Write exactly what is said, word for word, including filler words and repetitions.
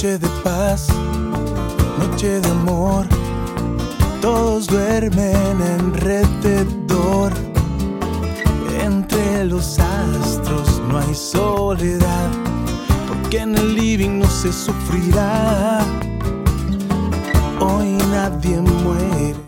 Noche de paz, noche de amor, todos duermen alrededor. Entre los astros no hay soledad, porque en el living no se sufrirá. Hoy nadie muere,